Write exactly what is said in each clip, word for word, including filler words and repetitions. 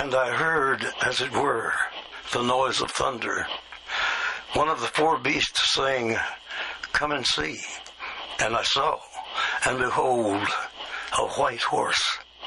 And I heard, as it were, the noise of thunder. One of the four beasts saying, "Come and see." And I saw, and behold, a white horse.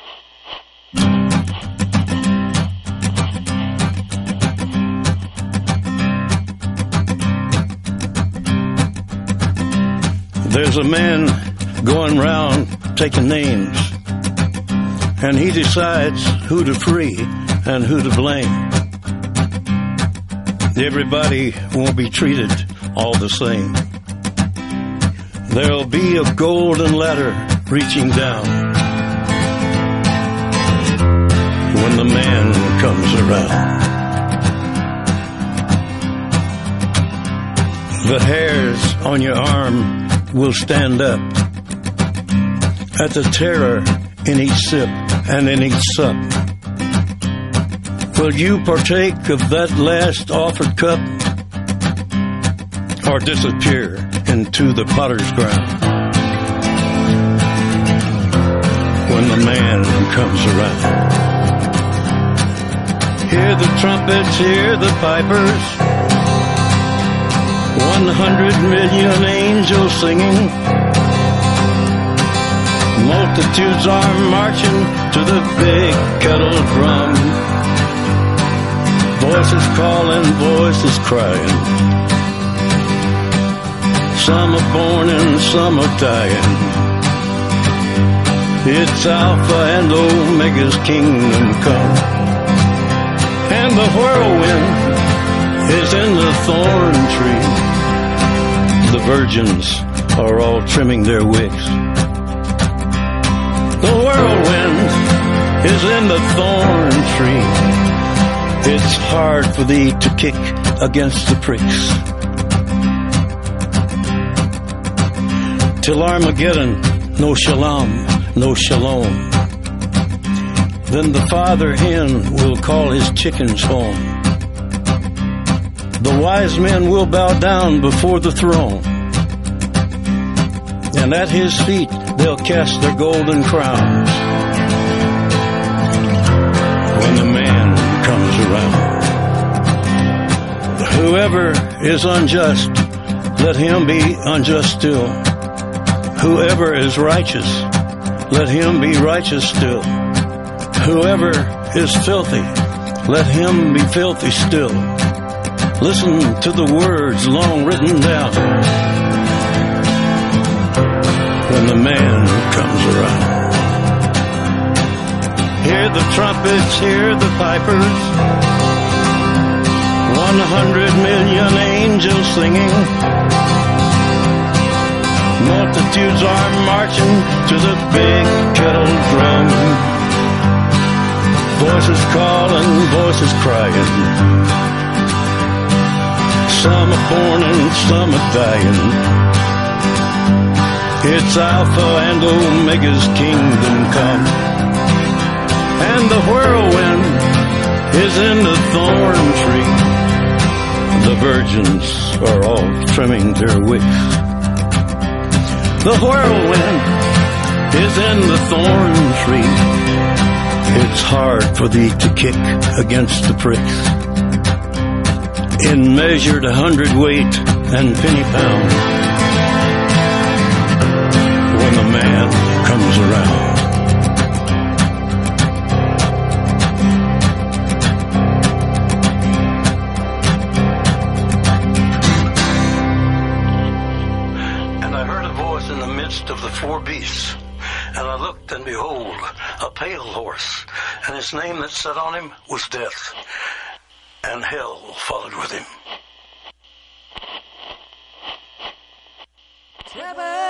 There's a man going round taking names, and he decides who to free and who to blame. Everybody won't be treated all the same. There'll be a golden ladder reaching down when the man comes around. The hairs on your arm will stand up at the terror in each sip and in each sup. Will you partake of that last offered cup, or disappear into the potter's ground when the man comes around? Hear the trumpets, hear the pipers, one hundred million angels singing. Multitudes are marching to the big kettle drum. Voices calling, voices crying. Some are born and some are dying. It's Alpha and Omega's kingdom come. And the whirlwind is in the thorn tree. The virgins are all trimming their wicks. The whirlwind is in the thorn tree. It's hard for thee to kick against the pricks. Till Armageddon, no shalom, no shalom. Then the father hen will call his chickens home. The wise men will bow down before the throne, and at his feet they'll cast their golden crowns when the man comes around. Whoever is unjust, let him be unjust still. Whoever is righteous, let him be righteous still. Whoever is filthy, let him be filthy still. Listen to the words long written down when the man comes around. Hear the trumpets, hear the pipers, one hundred million angels singing. Multitudes are marching to the big kettle drum. Voices calling, voices crying. Some are born and some are dying. It's Alpha and Omega's kingdom come. And the whirlwind is in the thorn tree. The virgins are all trimming their wicks. The whirlwind is in the thorn tree. It's hard for thee to kick against the pricks. In measured hundredweight and penny pound when the man comes around. And I heard a voice in the midst of the four beasts, and I looked, and behold, a pale horse, and his name that sat on him was Death, and hell followed with him. Trevor!